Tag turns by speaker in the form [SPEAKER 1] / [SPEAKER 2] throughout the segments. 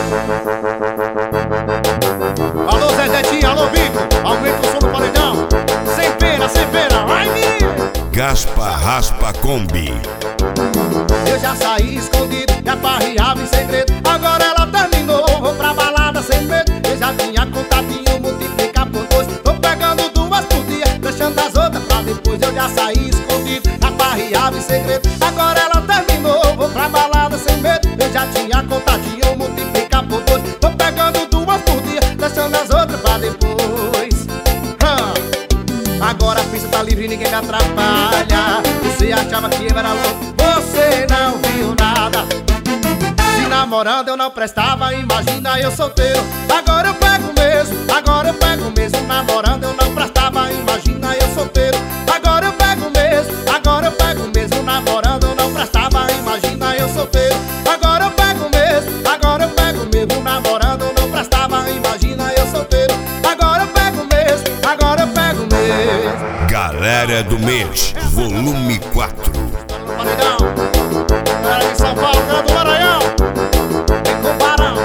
[SPEAKER 1] Alô Zezetinho, alô Vitor, aumenta o som do paredão. Sem pena, vai menino.
[SPEAKER 2] Gaspa Raspa Kombi.
[SPEAKER 1] Eu já saí escondido, já farreava em segredo. Agora ela terminou, vou pra balada sem medo. Eu já tinha contatinho, multiplicar por dois. Tô pegando duas por dia, deixando as outras pra depois. Eu já saí escondido, já farreava em segredo. Agora ela terminou, vou pra balada sem medo. Eu já tinha contatinho, multiplicar por dois. Tô pegando duas por dia, deixando as outras pra depois. Agora a pista tá livre, ninguém me atrapalha. Você achava que eu era louco, você não viu nada. Se namorando eu não prestava, imagina eu solteiro. Agora eu pego mesmo, namorando eu não prestava, imagina eu solteiro. Agora eu pego mesmo, namorando eu não prestava, imagina eu solteiro. Agora eu pego mesmo, namorando eu não prestava, imagina eu solteiro. Agora eu pego mesmo.
[SPEAKER 2] Galera do mês, volume 4.
[SPEAKER 1] Paredão, galera de São Paulo, galera do Maranhão, vem com o Barão.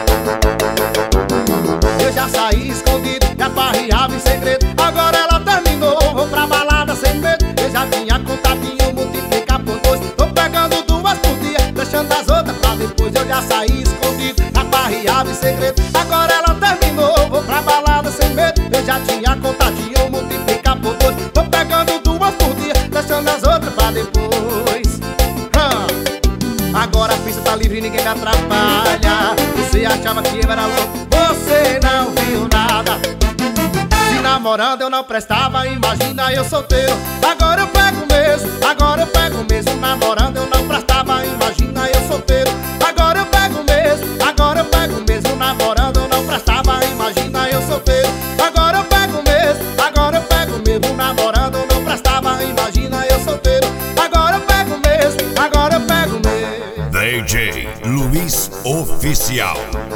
[SPEAKER 1] Eu já saí escondido, já farreava em segredo. Agora ela terminou, vou pra balada sem medo. Eu já tinha contatinho, multiplicar por dois. Tô pegando duas por dia, deixando as outras pra depois. Eu já saí escondido, já farreava em segredo. Agora ela terminou, vou pra balada sem medo. Eu já tinha contatinho, multiplicar por dois. Tô pegando duas por dia, deixando as outras pra depois. Agora a pista tá livre, ninguém me atrapalha. Você achava que eu era louco, você não viu nada. Se namorando eu não prestava, imagina eu solteiro. Agora eu pego mesmo, namorando eu não prestava, imagina eu solteiro. Agora eu pego mesmo, namorando eu não prestava, imagina eu solteiro. Agora eu pego mesmo, namorando eu não prestava, imagina eu solteiro. Agora eu pego mesmo.
[SPEAKER 2] DJ Luiz Oficial.